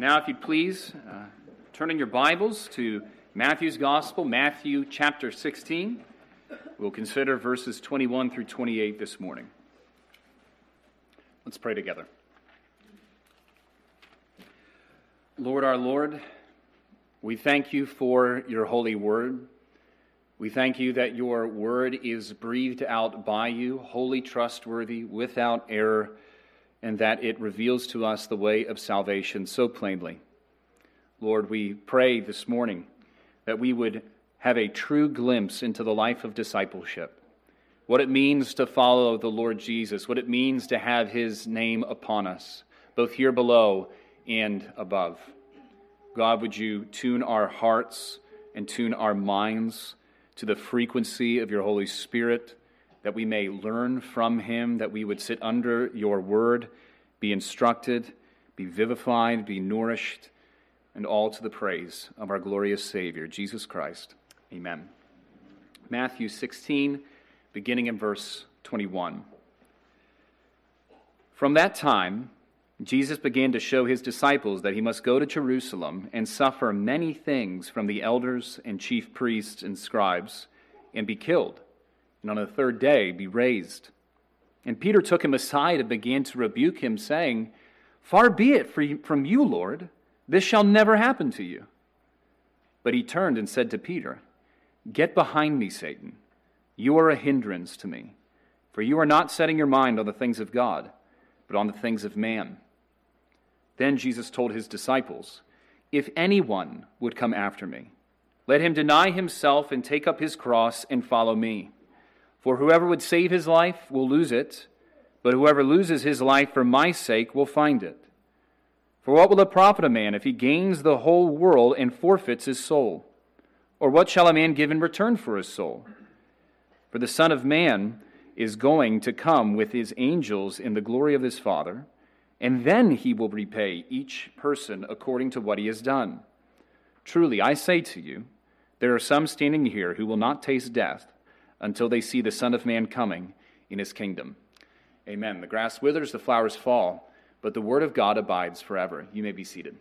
Now, if you'd please, turn in your Bibles to Matthew's Gospel, Matthew chapter 16. We'll consider verses 21 through 28 this morning. Let's pray together. Lord, our Lord, we thank you for your holy word. We thank you that your word is breathed out by you, wholly trustworthy, without error, and that it reveals to us the way of salvation so plainly. Lord, we pray this morning that we would have a true glimpse into the life of discipleship, what it means to follow the Lord Jesus, what it means to have his name upon us, both here below and above. God, would you tune our hearts and tune our minds to the frequency of your Holy Spirit, that we may learn from him, that we would sit under your word, be instructed, be vivified, be nourished, and all to the praise of our glorious Savior, Jesus Christ. Amen. Matthew 16, beginning in verse 21. From that time, Jesus began to show his disciples that he must go to Jerusalem and suffer many things from the elders and chief priests and scribes, and be killed, and on the third day be raised. And Peter took him aside and began to rebuke him, saying, "Far be it from you, Lord, this shall never happen to you." But he turned and said to Peter, "Get behind me, Satan. You are a hindrance to me, for you are not setting your mind on the things of God, but on the things of man." Then Jesus told his disciples, "If anyone would come after me, let him deny himself and take up his cross and follow me. For whoever would save his life will lose it, but whoever loses his life for my sake will find it. For what will it profit a man if he gains the whole world and forfeits his soul? Or what shall a man give in return for his soul? For the Son of Man is going to come with his angels in the glory of his Father, and then he will repay each person according to what he has done. Truly, I say to you, there are some standing here who will not taste death until they see the Son of Man coming in his kingdom." Amen. The grass withers, the flowers fall, but the word of God abides forever. You may be seated.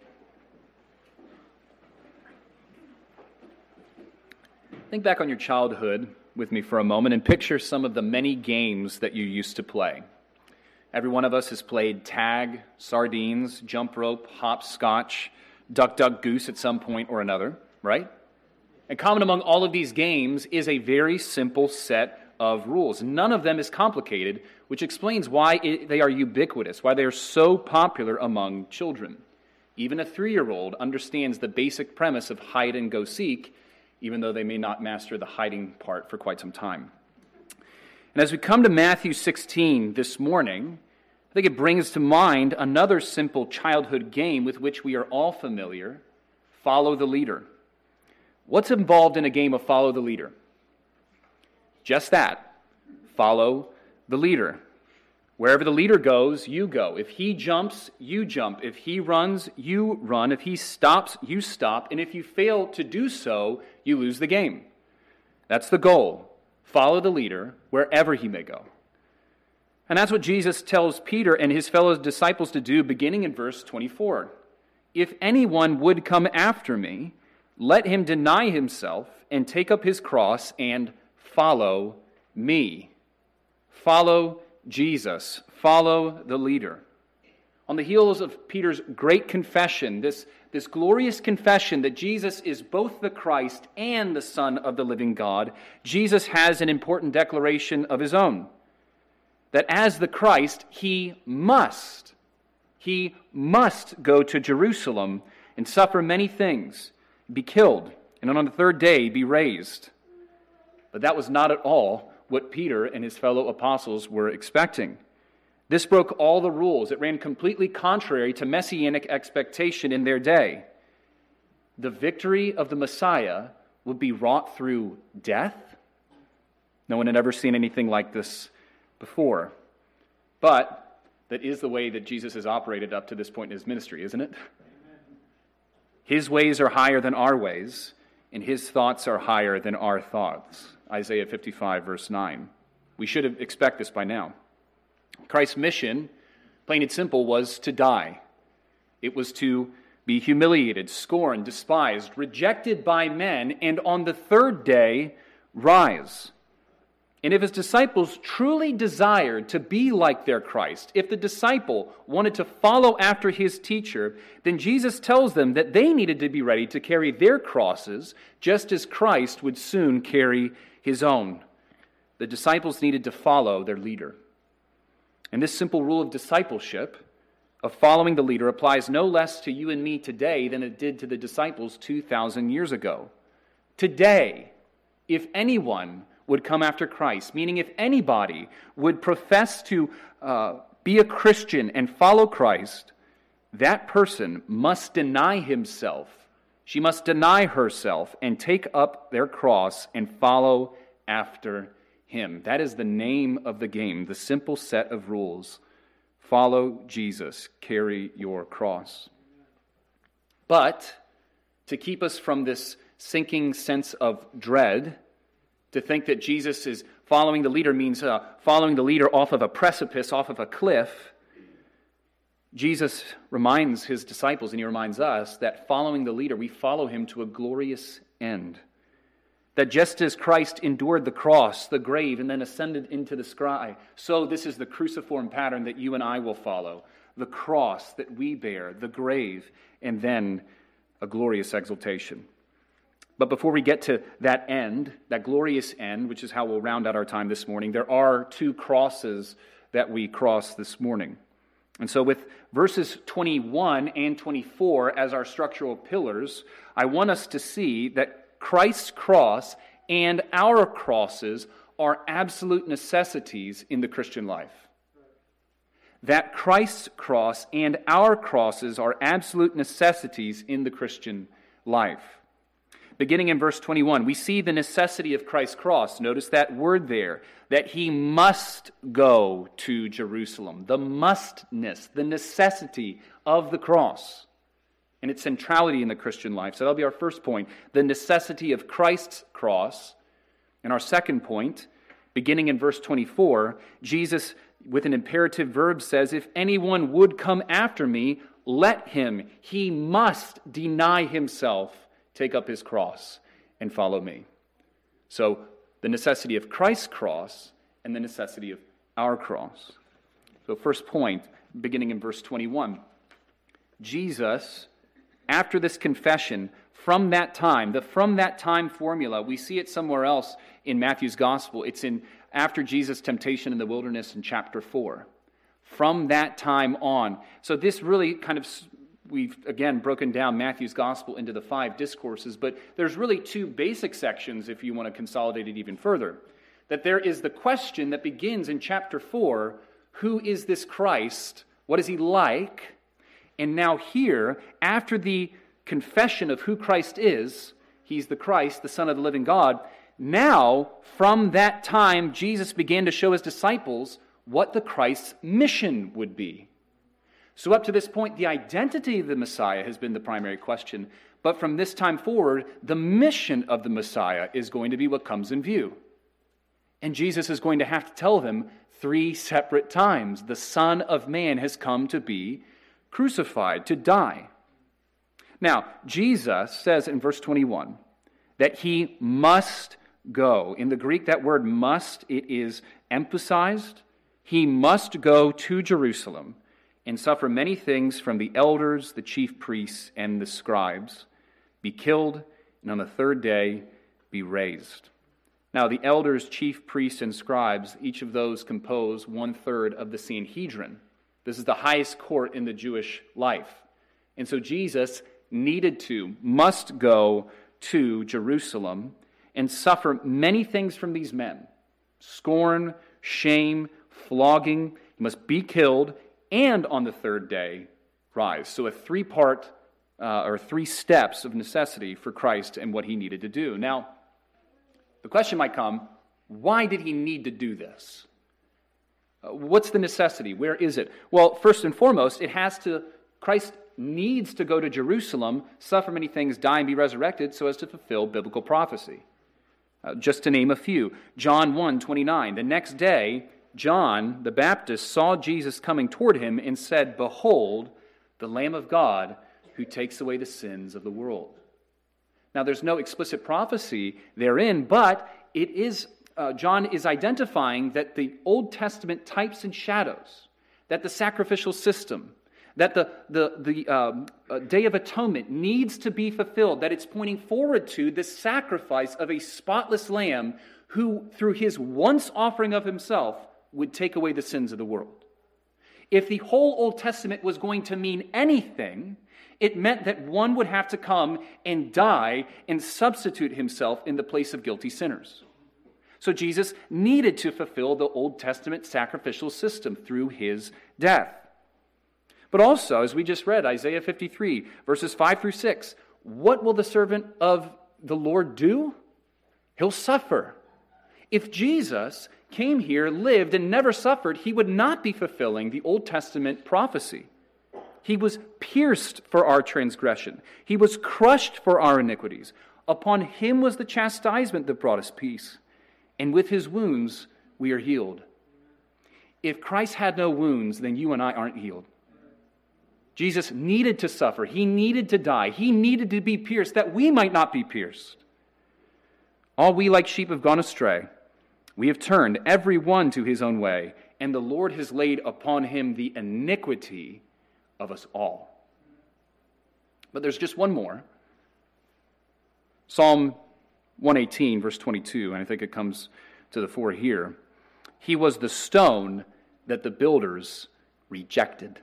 Think back on your childhood with me for a moment and picture some of the many games that you used to play. Every one of us has played tag, sardines, jump rope, hopscotch, duck, duck, goose at some point or another, right? And common among all of these games is a very simple set of rules. None of them is complicated, which explains why they are ubiquitous, why they are so popular among children. Even a 3-year-old understands the basic premise of hide and go seek, even though they may not master the hiding part for quite some time. And as we come to Matthew 16 this morning, I think it brings to mind another simple childhood game with which we are all familiar: follow the leader. What's involved in a game of follow the leader? Just that. Follow the leader. Wherever the leader goes, you go. If he jumps, you jump. If he runs, you run. If he stops, you stop. And if you fail to do so, you lose the game. That's the goal. Follow the leader wherever he may go. And that's what Jesus tells Peter and his fellow disciples to do, beginning in verse 24. "If anyone would come after me, let him deny himself and take up his cross and follow me." Follow Jesus. Follow the leader. On the heels of Peter's great confession, this glorious confession that Jesus is both the Christ and the Son of the living God, Jesus has an important declaration of his own. That as the Christ, he must go to Jerusalem and suffer many things, be killed, and on the third day be raised. But that was not at all what Peter and his fellow apostles were expecting. This broke all the rules. It ran completely contrary to messianic expectation in their day. The victory of the Messiah would be wrought through death. No one had ever seen anything like this before. But that is the way that Jesus has operated up to this point in his ministry, isn't it? His ways are higher than our ways, and his thoughts are higher than our thoughts. Isaiah 55, verse 9. We should expect this by now. Christ's mission, plain and simple, was to die. It was to be humiliated, scorned, despised, rejected by men, and on the third day rise. And if his disciples truly desired to be like their Christ, if the disciple wanted to follow after his teacher, then Jesus tells them that they needed to be ready to carry their crosses just as Christ would soon carry his own. The disciples needed to follow their leader. And this simple rule of discipleship, of following the leader, applies no less to you and me today than it did to the disciples 2,000 years ago. Today, if anyone would come after Christ, meaning if anybody would profess to be a Christian and follow Christ, that person must deny himself. She must deny herself and take up their cross and follow after him. That is the name of the game, the simple set of rules. Follow Jesus, carry your cross. But to keep us from this sinking sense of dread, to think that Jesus is following the leader means following the leader off of a precipice, off of a cliff, Jesus reminds his disciples, and he reminds us, that following the leader, we follow him to a glorious end. That just as Christ endured the cross, the grave, and then ascended into the sky, so this is the cruciform pattern that you and I will follow. The cross that we bear, the grave, and then a glorious exaltation. But before we get to that end, that glorious end, which is how we'll round out our time this morning, there are two crosses that we cross this morning. And so with verses 21 and 24 as our structural pillars, I want us to see that Christ's cross and our crosses are absolute necessities in the Christian life. That Christ's cross and our crosses are absolute necessities in the Christian life. Beginning in verse 21, we see the necessity of Christ's cross. Notice that word there, that he must go to Jerusalem. The mustness, the necessity of the cross and its centrality in the Christian life. So that'll be our first point, the necessity of Christ's cross. And our second point, beginning in verse 24, Jesus, with an imperative verb, says, if anyone would come after me, let him. He must deny himself, take up his cross, and follow me. So, the necessity of Christ's cross and the necessity of our cross. So, first point, beginning in verse 21. Jesus, after this confession, from that time, the from that time formula, we see it somewhere else in Matthew's gospel. It's in after Jesus' temptation in the wilderness in chapter 4. From that time on. So this really kind of, we've again broken down Matthew's gospel into the 5 discourses, but there's really 2 basic sections if you want to consolidate it even further. That there is the question that begins in chapter 4, who is this Christ? What is he like? And now here, after the confession of who Christ is, he's the Christ, the Son of the living God, now, from that time, Jesus began to show his disciples what the Christ's mission would be. So up to this point, the identity of the Messiah has been the primary question. But from this time forward, the mission of the Messiah is going to be what comes in view. And Jesus is going to have to tell them 3 separate times, the Son of Man has come to be crucified, to die. Now, Jesus says in verse 21 that he must go. In the Greek, that word must, it is emphasized. He must go to Jerusalem and suffer many things from the elders, the chief priests, and the scribes, be killed, and on the third day be raised. Now, the elders, chief priests, and scribes, each of those compose 1/3 of the Sanhedrin. This is the highest court in the Jewish life. And so Jesus must go to Jerusalem and suffer many things from these men. Scorn, shame, flogging. He must be killed, and on the third day, rise. So a 3-part, or 3 steps of necessity for Christ and what he needed to do. Now, the question might come, why did he need to do this? What's the necessity? Where is it? Well, first and foremost, Christ needs to go to Jerusalem, suffer many things, die, and be resurrected so as to fulfill biblical prophecy. Just to name a few. John 1:29. The next day, John the Baptist saw Jesus coming toward him and said, "Behold, the Lamb of God who takes away the sins of the world. Now, there's no explicit prophecy therein, but it is John is identifying that the Old Testament types and shadows, that the sacrificial system, that the Day of Atonement needs to be fulfilled, that it's pointing forward to the sacrifice of a spotless Lamb who, through his once offering of himself, would take away the sins of the world. If the whole Old Testament was going to mean anything, it meant that one would have to come and die and substitute himself in the place of guilty sinners. So Jesus needed to fulfill the Old Testament sacrificial system through his death. But also, as we just read, Isaiah 53, verses 5 through 6, what will the servant of the Lord do? He'll suffer. If Jesus came here, lived, and never suffered, he would not be fulfilling the Old Testament prophecy. He was pierced for our transgression. He was crushed for our iniquities. Upon him was the chastisement that brought us peace. And with his wounds, we are healed. If Christ had no wounds, then you and I aren't healed. Jesus needed to suffer. He needed to die. He needed to be pierced that we might not be pierced. All we like sheep have gone astray. We have turned every one to his own way, and the Lord has laid upon him the iniquity of us all. But there's just one more. Psalm 118, verse 22, and I think it comes to the fore here. He was the stone that the builders rejected.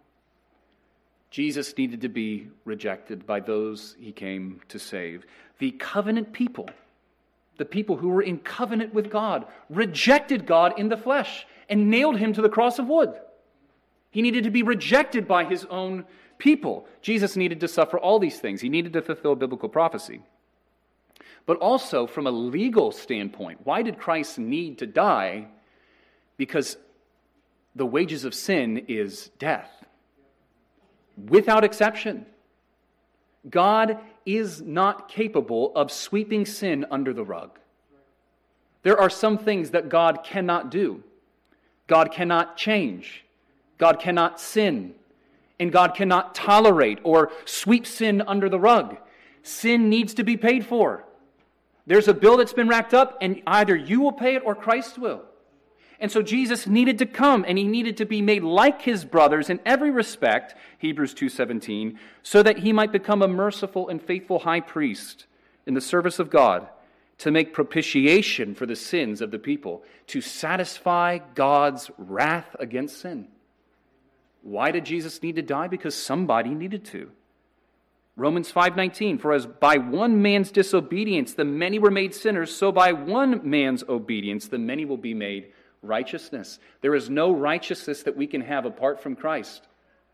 Jesus needed to be rejected by those he came to save. The covenant people, the people who were in covenant with God, rejected God in the flesh and nailed him to the cross of wood. He needed to be rejected by his own people. Jesus needed to suffer all these things. He needed to fulfill biblical prophecy. But also, from a legal standpoint, why did Christ need to die? Because the wages of sin is death. Without exception. God is not capable of sweeping sin under the rug. There are some things that God cannot do. God cannot change. God cannot sin. And God cannot tolerate or sweep sin under the rug. Sin needs to be paid for. There's a bill that's been racked up, and either you will pay it or Christ will. And so Jesus needed to come, and he needed to be made like his brothers in every respect, Hebrews 2:17, so that he might become a merciful and faithful high priest in the service of God, to make propitiation for the sins of the people, to satisfy God's wrath against sin. Why did Jesus need to die? Because somebody needed to. Romans 5:19, for as by one man's disobedience the many were made sinners, so by one man's obedience the many will be made righteousness. There is no righteousness that we can have apart from Christ.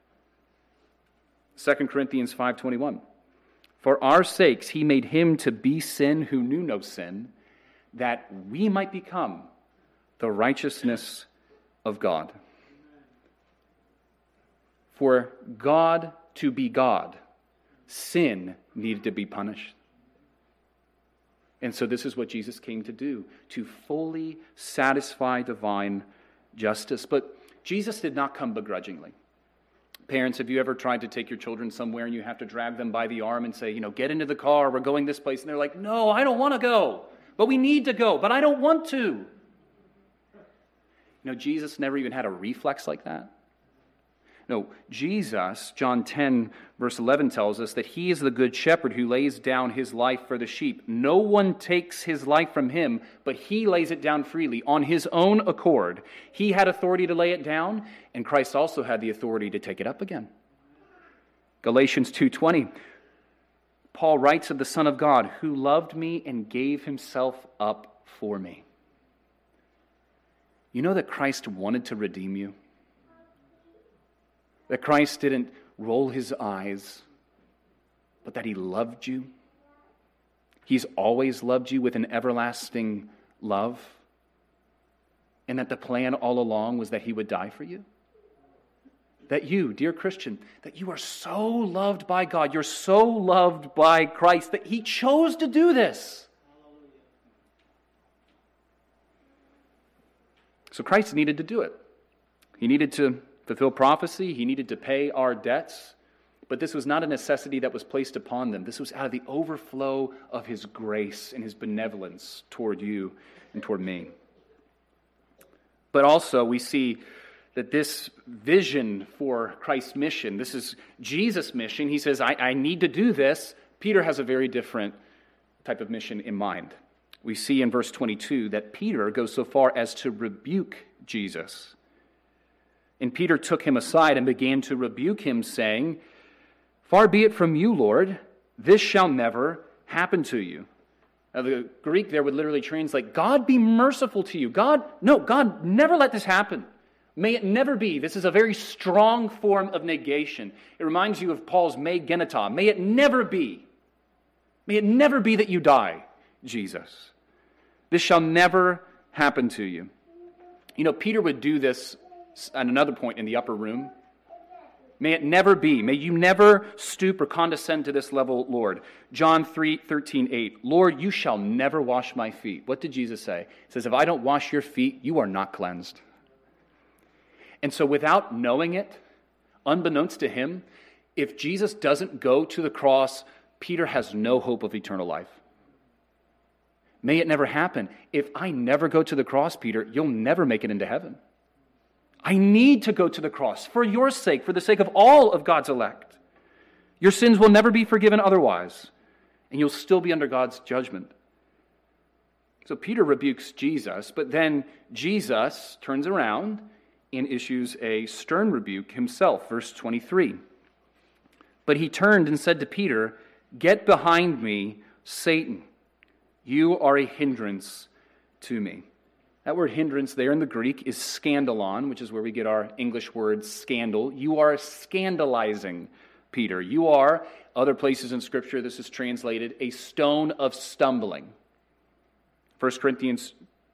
2 Corinthians 5:21, for our sakes he made him to be sin who knew no sin, that we might become the righteousness of God. For God to be God, sin needed to be punished. And so this is what Jesus came to do, to fully satisfy divine justice. But Jesus did not come begrudgingly. Parents, have you ever tried to take your children somewhere and you have to drag them by the arm and say, get into the car, we're going this place. And they're like, no, I don't want to go. But we need to go, but I don't want to. Jesus never even had a reflex like that. No, Jesus, John 10, verse 11 tells us that he is the good shepherd who lays down his life for the sheep. No one takes his life from him, but he lays it down freely on his own accord. He had authority to lay it down, and Christ also had the authority to take it up again. Galatians 2:20, Paul writes of the Son of God, who loved me and gave himself up for me. You know that Christ wanted to redeem you? That Christ didn't roll his eyes, but that he loved you. He's always loved you with an everlasting love. And that the plan all along was that he would die for you. That you, dear Christian, that you are so loved by God, you're so loved by Christ, that he chose to do this. So Christ needed to do it. He needed to fulfill prophecy. He needed to pay our debts. But this was not a necessity that was placed upon them. This was out of the overflow of his grace and his benevolence toward you and toward me. But also we see that this vision for Christ's mission, this is Jesus' mission. He says, I need to do this. Peter has a very different type of mission in mind. We see in verse 22 that Peter goes so far as to rebuke Jesus. And Peter took him aside and began to rebuke him, saying, "Far be it from you, Lord, this shall never happen to you." Now, the Greek there would literally translate, God be merciful to you. God, never let this happen. May it never be. This is a very strong form of negation. It reminds you of Paul's me genita. May it never be. May it never be that you die, Jesus. This shall never happen to you. You know, Peter would do this at another point in the upper room. May it never be. May you never stoop or condescend to this level, Lord. John 3:13-8. Lord, you shall never wash my feet. What did Jesus say? He says, if I don't wash your feet, you are not cleansed. And so without knowing it, unbeknownst to him, if Jesus doesn't go to the cross, Peter has no hope of eternal life. May it never happen. If I never go to the cross, Peter, you'll never make it into heaven. I need to go to the cross for your sake, for the sake of all of God's elect. Your sins will never be forgiven otherwise, and you'll still be under God's judgment. So Peter rebukes Jesus, but then Jesus turns around and issues a stern rebuke himself. Verse 23. But he turned and said to Peter, "Get behind me, Satan. You are a hindrance to me." That word hindrance there in the Greek is scandalon, which is where we get our English word scandal. You are scandalizing Peter. You are, other places in Scripture this is translated, a stone of stumbling. 1 Corinthians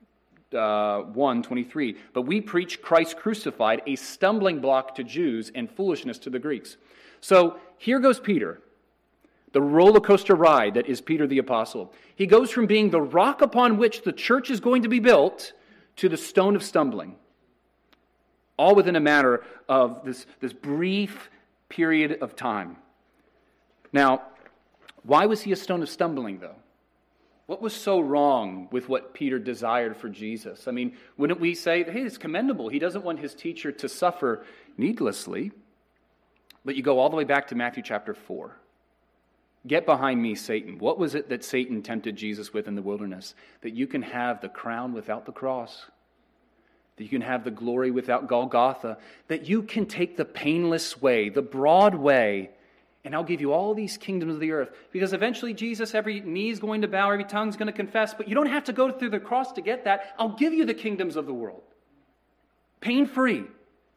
1:23. But we preach Christ crucified, a stumbling block to Jews and foolishness to the Greeks. So here goes Peter. The roller coaster ride that is Peter the Apostle. He goes from being the rock upon which the church is going to be built to the stone of stumbling. All within a matter of this brief period of time. Now, why was he a stone of stumbling, though? What was so wrong with what Peter desired for Jesus? I mean, wouldn't we say, hey, it's commendable. He doesn't want his teacher to suffer needlessly. But you go all the way back to Matthew chapter 4. Get behind me, Satan. What was it that Satan tempted Jesus with in the wilderness? That you can have the crown without the cross. That you can have the glory without Golgotha. That you can take the painless way, the broad way, and I'll give you all these kingdoms of the earth. Because eventually, Jesus, every knee is going to bow, every tongue is going to confess, but you don't have to go through the cross to get that. I'll give you the kingdoms of the world. Pain-free.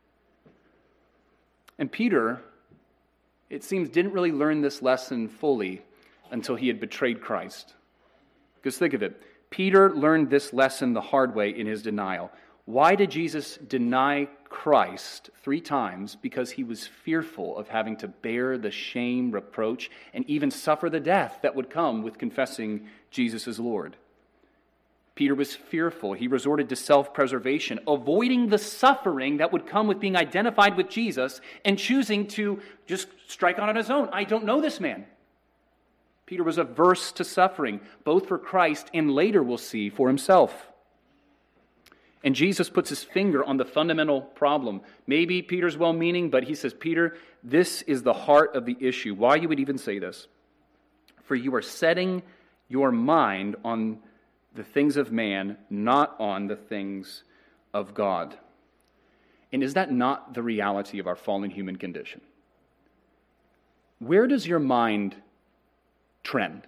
And Peter, it seems, didn't really learn this lesson fully until he had betrayed Christ. Because think of it. Peter learned this lesson the hard way in his denial. Why did Jesus deny Christ 3 times? Because he was fearful of having to bear the shame, reproach, and even suffer the death that would come with confessing Jesus as Lord. Peter was fearful. He resorted to self-preservation, avoiding the suffering that would come with being identified with Jesus and choosing to just strike out on his own. I don't know this man. Peter was averse to suffering, both for Christ and later, we'll see, for himself. And Jesus puts his finger on the fundamental problem. Maybe Peter's well-meaning, but he says, Peter, this is the heart of the issue. Why you would even say this? For you are setting your mind on the things of man, not on the things of God. And is that not the reality of our fallen human condition? Where does your mind trend?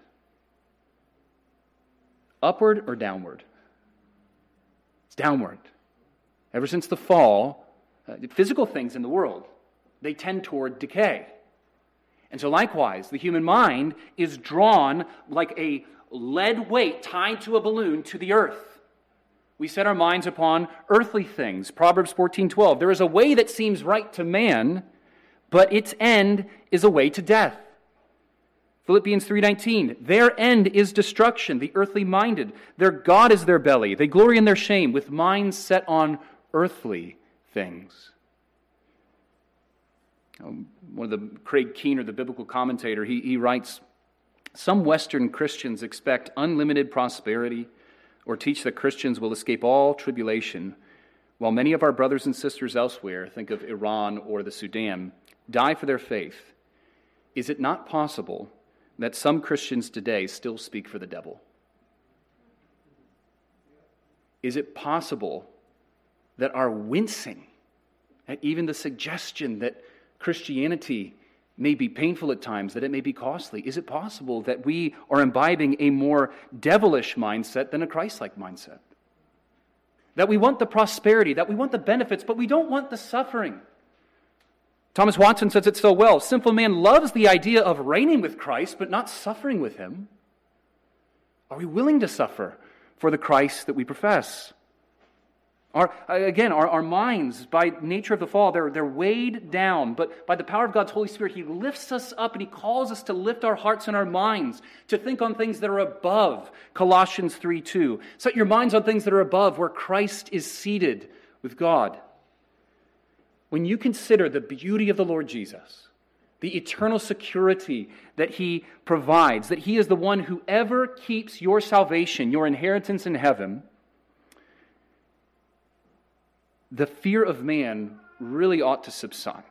Upward or downward? It's downward. Ever since the fall, physical things in the world, they tend toward decay. And so likewise, the human mind is drawn like a lead weight tied to a balloon to the earth. We set our minds upon earthly things. Proverbs 14:12. There is a way that seems right to man, but its end is a way to death. Philippians 3:19. Their end is destruction, the earthly minded. Their God is their belly. They glory in their shame, with minds set on earthly things. One of the, Craig Keener, the biblical commentator, he writes, "Some Western Christians expect unlimited prosperity or teach that Christians will escape all tribulation, while many of our brothers and sisters elsewhere, think of Iran or the Sudan, die for their faith. Is it not possible that some Christians today still speak for the devil? Is it possible that our wincing at even the suggestion that Christianity may be painful at times, that it may be costly, is it possible that we are imbibing a more devilish mindset than a Christ-like mindset? That we want the prosperity, that we want the benefits, but we don't want the suffering. Thomas Watson says it so well. Sinful man loves the idea of reigning with Christ, but not suffering with him. Are we willing to suffer for the Christ that we profess? Our minds, by nature of the fall, they're weighed down, but by the power of God's Holy Spirit, He lifts us up and He calls us to lift our hearts and our minds, to think on things that are above. Colossians 3:2. Set your minds on things that are above, where Christ is seated with God. When you consider the beauty of the Lord Jesus, the eternal security that He provides, that He is the one who ever keeps your salvation, your inheritance in heaven, the fear of man really ought to subside.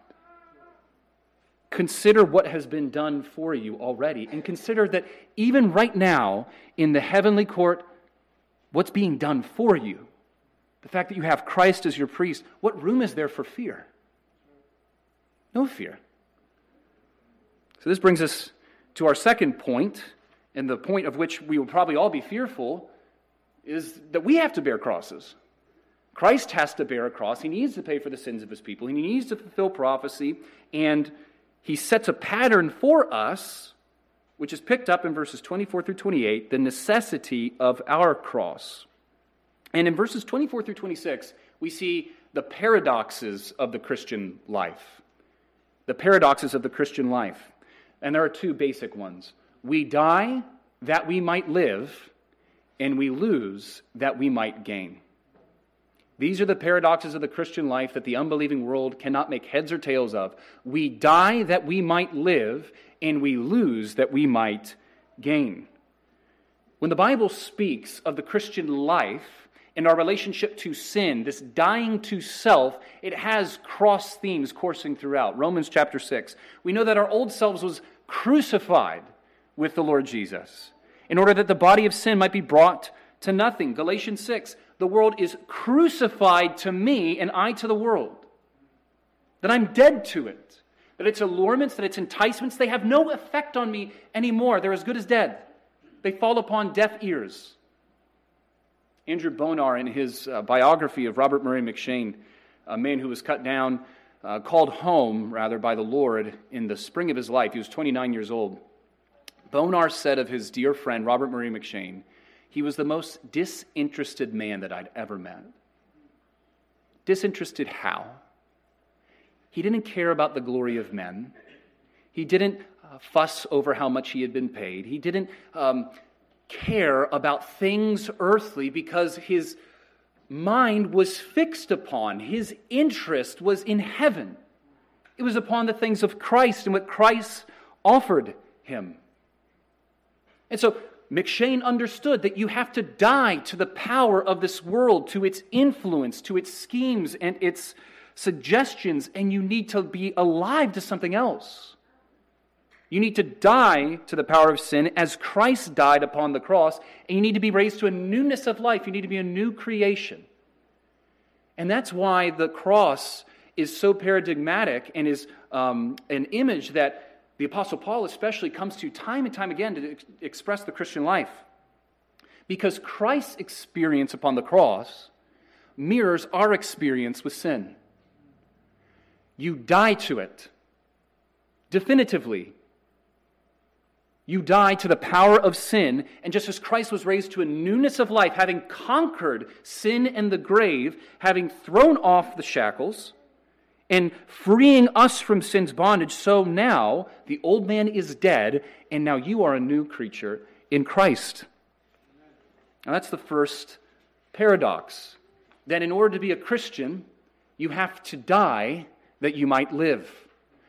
Consider what has been done for you already, and consider that even right now in the heavenly court, what's being done for you, the fact that you have Christ as your priest, what room is there for fear? No fear. So this brings us to our second point, and the point of which we will probably all be fearful, is that we have to bear crosses. Christ has to bear a cross. He needs to pay for the sins of His people. He needs to fulfill prophecy. And He sets a pattern for us, which is picked up in verses 24 through 28, the necessity of our cross. And in verses 24 through 26, we see the paradoxes of the Christian life. The paradoxes of the Christian life. And there are two basic ones. We die that we might live, and we lose that we might gain. These are the paradoxes of the Christian life that the unbelieving world cannot make heads or tails of. We die that we might live, and we lose that we might gain. When the Bible speaks of the Christian life and our relationship to sin, this dying to self, it has cross themes coursing throughout. Romans chapter 6. We know that our old selves was crucified with the Lord Jesus in order that the body of sin might be brought to nothing. Galatians 6. The world is crucified to me and I to the world. That I'm dead to it. That its allurements, that its enticements, they have no effect on me anymore. They're as good as dead. They fall upon deaf ears. Andrew Bonar, in his biography of Robert Murray McCheyne, a man who was cut down, called home, rather, by the Lord in the spring of his life. He was 29 years old. Bonar said of his dear friend, Robert Murray McCheyne, he was the most disinterested man that I'd ever met. Disinterested how? He didn't care about the glory of men. He didn't fuss over how much he had been paid. He didn't care about things earthly because his mind was fixed upon, his interest was in heaven. It was upon the things of Christ and what Christ offered him. And so McCheyne understood that you have to die to the power of this world, to its influence, to its schemes and its suggestions, and you need to be alive to something else. You need to die to the power of sin as Christ died upon the cross, and you need to be raised to a newness of life. You need to be a new creation. And that's why the cross is so paradigmatic and is an image that the Apostle Paul especially comes to time and time again to express the Christian life. Because Christ's experience upon the cross mirrors our experience with sin. You die to it. Definitively. You die to the power of sin, and just as Christ was raised to a newness of life, having conquered sin and the grave, having thrown off the shackles, and freeing us from sin's bondage, so now the old man is dead, and now you are a new creature in Christ. Now that's the first paradox. That in order to be a Christian, you have to die that you might live.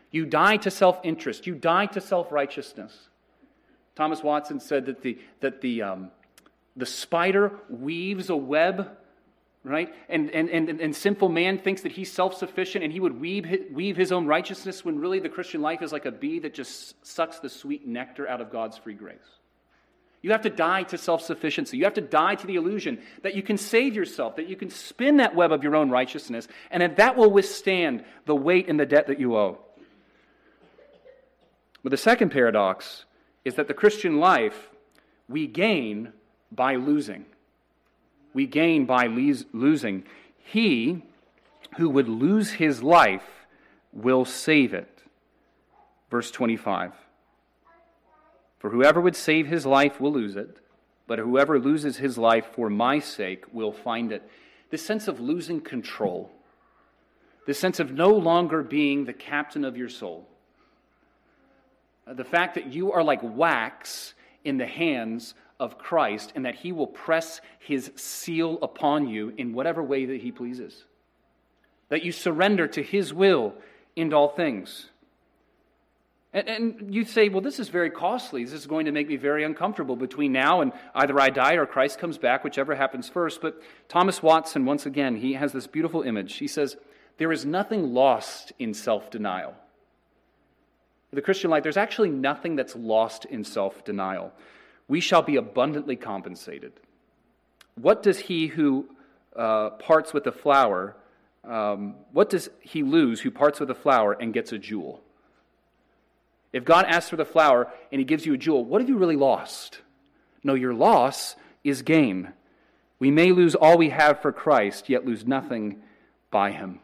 You die to self-interest. You die to self-righteousness. Thomas Watson said that the spider weaves a web, right? And sinful man thinks that he's self-sufficient and he would weave his own righteousness, when really the Christian life is like a bee that just sucks the sweet nectar out of God's free grace. You have to die to self-sufficiency. You have to die to the illusion that you can save yourself, that you can spin that web of your own righteousness, and that will withstand the weight and the debt that you owe. But the second paradox is that the Christian life, we gain by losing. We gain by losing. He who would lose his life will save it. Verse 25. For whoever would save his life will lose it, but whoever loses his life for my sake will find it. This sense of losing control, this sense of no longer being the captain of your soul, the fact that you are like wax in the hands of Christ and that he will press his seal upon you in whatever way that he pleases, that you surrender to his will in all things. And you say, well, this is very costly. This is going to make me very uncomfortable between now and either I die or Christ comes back, whichever happens first. But Thomas Watson, once again, he has this beautiful image. He says, there is nothing lost in self-denial. In the Christian life, there's actually nothing that's lost in self-denial. We shall be abundantly compensated. What does he who parts with the flower, what does he lose who parts with the flower and gets a jewel? If God asks for the flower and he gives you a jewel, what have you really lost? No, your loss is gain. We may lose all we have for Christ, yet lose nothing by him.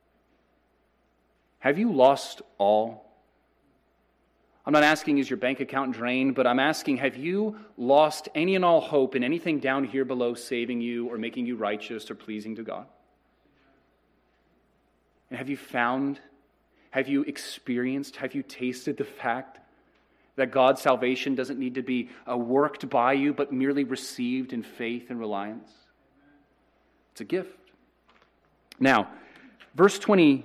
Have you lost all? I'm not asking, is your bank account drained, but I'm asking, have you lost any and all hope in anything down here below saving you or making you righteous or pleasing to God? And have you experienced, have you tasted the fact that God's salvation doesn't need to be worked by you, but merely received in faith and reliance? It's a gift. Now, verse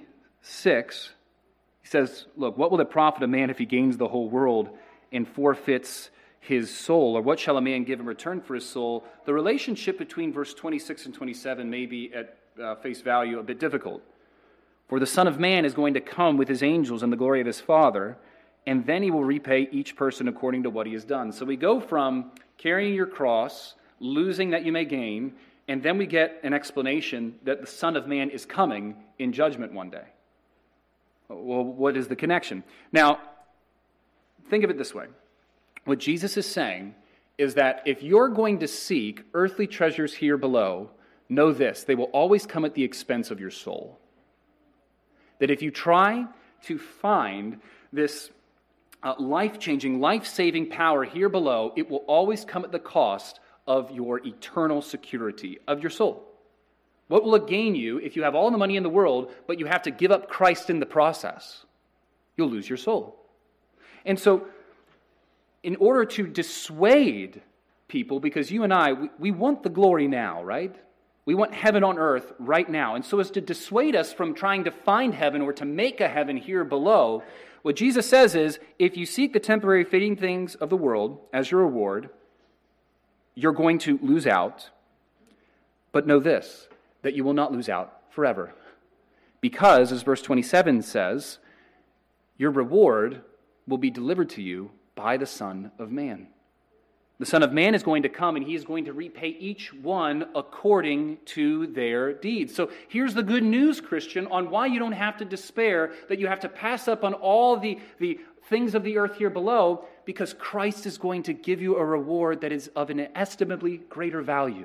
26, he says, look, what will it profit a man if he gains the whole world and forfeits his soul? Or what shall a man give in return for his soul? The relationship between verse 26 and 27 may be at face value a bit difficult. For the Son of Man is going to come with his angels in the glory of his Father, and then he will repay each person according to what he has done. So we go from carrying your cross, losing that you may gain, and then we get an explanation that the Son of Man is coming in judgment one day. Well, what is the connection? Now, think of it this way. What Jesus is saying is that if you're going to seek earthly treasures here below, know this, they will always come at the expense of your soul. That if you try to find this life-changing, life-saving power here below, it will always come at the cost of your eternal security, of your soul. What will it gain you if you have all the money in the world, but you have to give up Christ in the process? You'll lose your soul. And so, in order to dissuade people, because you and I, we want the glory now, right? We want heaven on earth right now. And so as to dissuade us from trying to find heaven or to make a heaven here below, what Jesus says is, if you seek the temporary fading things of the world as your reward, you're going to lose out. But know this, that you will not lose out forever. Because, as verse 27 says, your reward will be delivered to you by the Son of Man. The Son of Man is going to come and he is going to repay each one according to their deeds. So here's the good news, Christian, on why you don't have to despair, that you have to pass up on all the things of the earth here below, because Christ is going to give you a reward that is of an inestimably greater value.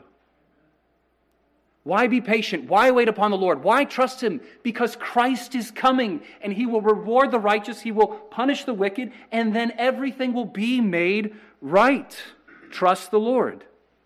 Why be patient? Why wait upon the Lord? Why trust him? Because Christ is coming and he will reward the righteous, he will punish the wicked, and then everything will be made right. Trust the Lord.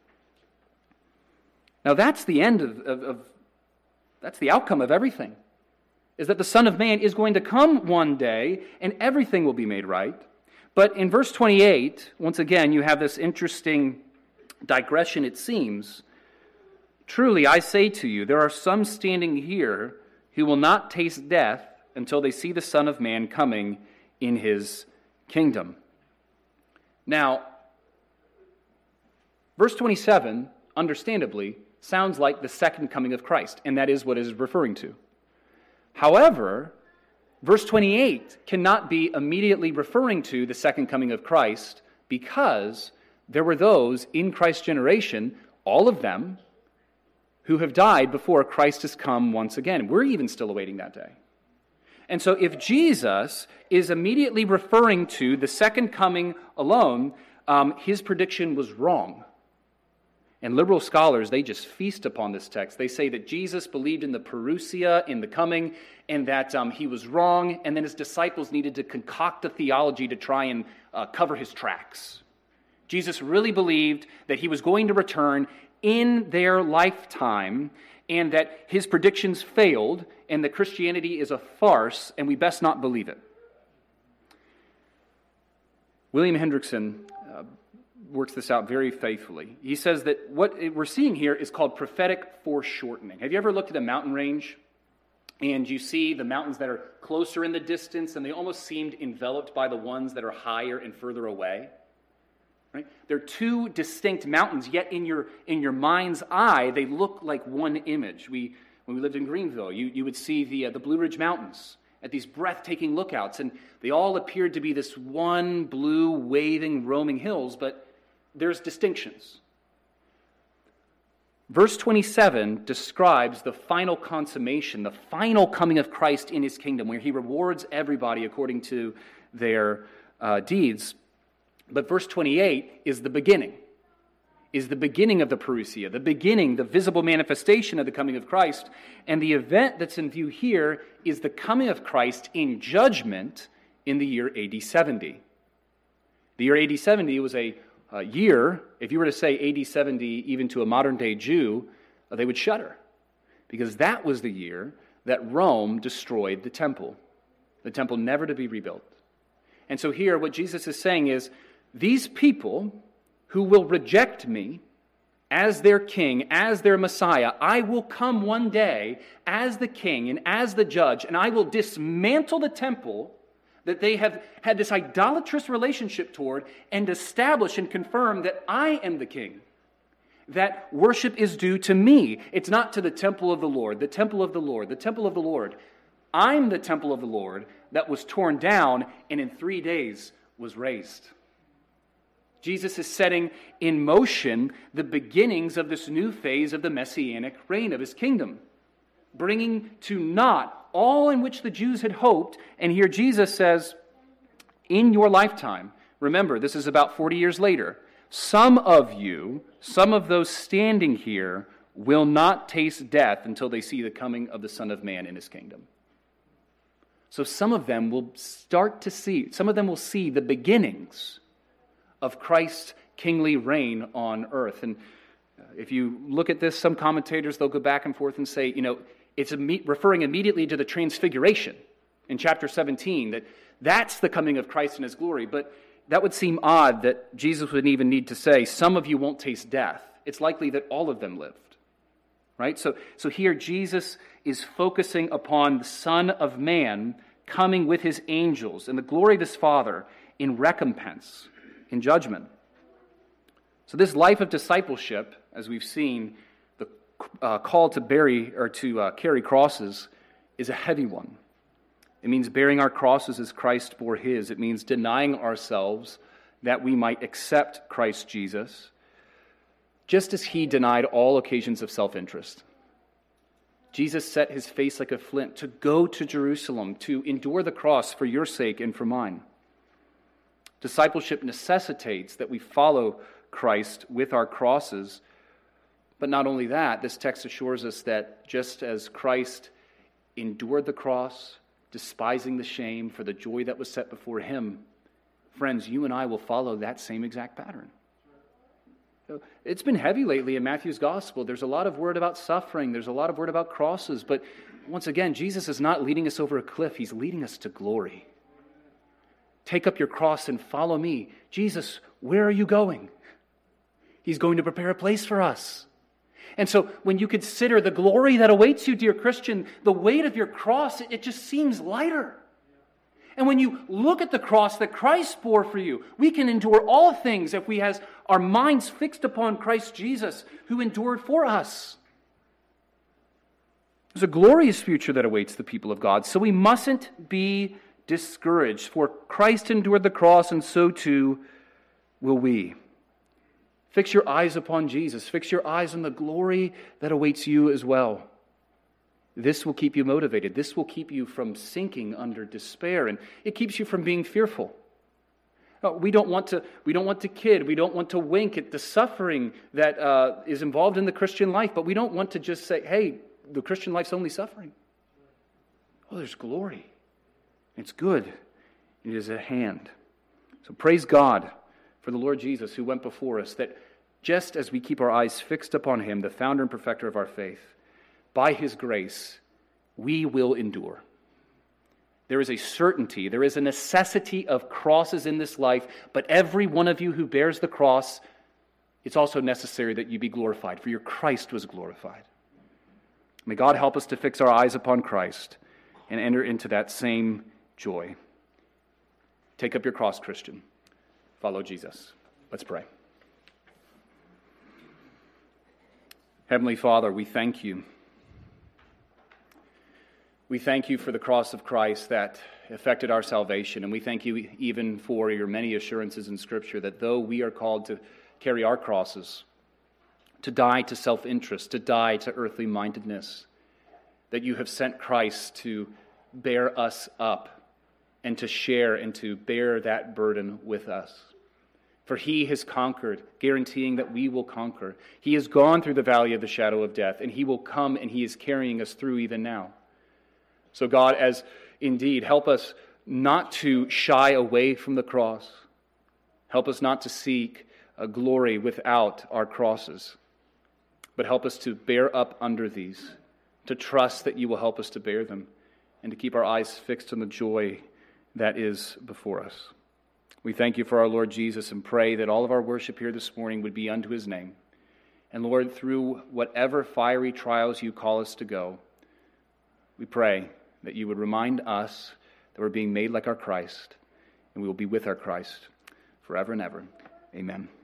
Now that's the end that's the outcome of everything, is that the Son of Man is going to come one day and everything will be made right. But in verse 28, once again, you have this interesting digression, it seems. Truly, I say to you, there are some standing here who will not taste death until they see the Son of Man coming in his kingdom. Now, verse 27, understandably, sounds like the second coming of Christ, and that is what it is referring to. However, verse 28 cannot be immediately referring to the second coming of Christ because there were those in Christ's generation, all of them, who have died before Christ has come once again. We're even still awaiting that day. And so if Jesus is immediately referring to the second coming alone, his prediction was wrong. And liberal scholars, they just feast upon this text. They say that Jesus believed in the parousia, in the coming, and that he was wrong, and then his disciples needed to concoct a theology to try and cover his tracks. Jesus really believed that he was going to return in their lifetime, and that his predictions failed, and that Christianity is a farce, and we best not believe it. William Hendrickson works this out very faithfully. He says that what we're seeing here is called prophetic foreshortening. Have you ever looked at a mountain range and you see the mountains that are closer in the distance and they almost seemed enveloped by the ones that are higher and further away? Right? They're two distinct mountains, yet in your mind's eye, they look like one image. When we lived in Greenville, you would see the Blue Ridge Mountains at these breathtaking lookouts, and they all appeared to be this one blue, waving, roaming hills, but there's distinctions. Verse 27 describes the final consummation, the final coming of Christ in his kingdom, where he rewards everybody according to their deeds. But verse 28 is the beginning of the parousia, the beginning, the visible manifestation of the coming of Christ. And the event that's in view here is the coming of Christ in judgment in the year AD 70. The year AD 70 was a year, if you were to say AD 70 even to a modern-day Jew, they would shudder. Because that was the year that Rome destroyed the temple never to be rebuilt. And so here what Jesus is saying is, these people who will reject me as their king, as their Messiah, I will come one day as the king and as the judge, and I will dismantle the temple that they have had this idolatrous relationship toward and establish and confirm that I am the king, that worship is due to me. It's not to the temple of the Lord, the temple of the Lord, the temple of the Lord. I'm the temple of the Lord that was torn down and in 3 days was raised. Jesus is setting in motion the beginnings of this new phase of the messianic reign of his kingdom, bringing to naught all in which the Jews had hoped. And here Jesus says, in your lifetime, remember, this is about 40 years later, some of those standing here, will not taste death until they see the coming of the Son of Man in his kingdom. So some of them will see the beginnings of Christ's kingly reign on earth. And if you look at this, some commentators, they'll go back and forth and say, it's referring immediately to the transfiguration in chapter 17, that's the coming of Christ in his glory. But that would seem odd that Jesus would even need to say, some of you won't taste death. It's likely that all of them lived. Right? So here Jesus is focusing upon the Son of Man coming with his angels and the glory of his Father in recompense, in judgment. So this life of discipleship, as we've seen, the call to carry crosses is a heavy one. It means bearing our crosses as Christ bore his. It means denying ourselves that we might accept Christ Jesus, just as he denied all occasions of self-interest. Jesus set his face like a flint to go to Jerusalem, to endure the cross for your sake and for mine. Discipleship necessitates that we follow Christ with our crosses. But not only that, this text assures us that just as Christ endured the cross, despising the shame for the joy that was set before him, friends, you and I will follow that same exact pattern. It's been heavy lately in Matthew's gospel. There's a lot of word about suffering. There's a lot of word about crosses. But once again, Jesus is not leading us over a cliff. He's leading us to glory. Take up your cross and follow me. Jesus, where are you going? He's going to prepare a place for us. And so when you consider the glory that awaits you, dear Christian, the weight of your cross, it just seems lighter. And when you look at the cross that Christ bore for you, we can endure all things if we have our minds fixed upon Christ Jesus, who endured for us. There's a glorious future that awaits the people of God, so we mustn't be discouraged, for Christ endured the cross, and so too will we. Fix your eyes upon Jesus. Fix your eyes on the glory that awaits you as well. This will keep you motivated. This will keep you from sinking under despair, and it keeps you from being fearful. We don't want to kid. We don't want to wink at the suffering that is involved in the Christian life, but we don't want to just say, hey, the Christian life's only suffering. Oh, there's glory. It's good. It is at hand. So praise God for the Lord Jesus who went before us, that just as we keep our eyes fixed upon Him, the founder and perfecter of our faith, by His grace, we will endure. There is a certainty, there is a necessity of crosses in this life, but every one of you who bears the cross, it's also necessary that you be glorified, for your Christ was glorified. May God help us to fix our eyes upon Christ and enter into that same joy. Take up your cross, Christian. Follow Jesus. Let's pray. Heavenly Father, we thank you. We thank you for the cross of Christ that effected our salvation, and we thank you even for your many assurances in Scripture that though we are called to carry our crosses, to die to self-interest, to die to earthly mindedness, that you have sent Christ to bear us up and to share and to bear that burden with us. For He has conquered, guaranteeing that we will conquer. He has gone through the valley of the shadow of death, and He will come, and He is carrying us through even now. So God, as indeed, help us not to shy away from the cross. Help us not to seek a glory without our crosses, but help us to bear up under these, to trust that you will help us to bear them, and to keep our eyes fixed on the joy that is before us. We thank you for our Lord Jesus and pray that all of our worship here this morning would be unto His name. And Lord, through whatever fiery trials you call us to go, we pray that you would remind us that we're being made like our Christ, and we will be with our Christ forever and ever. Amen.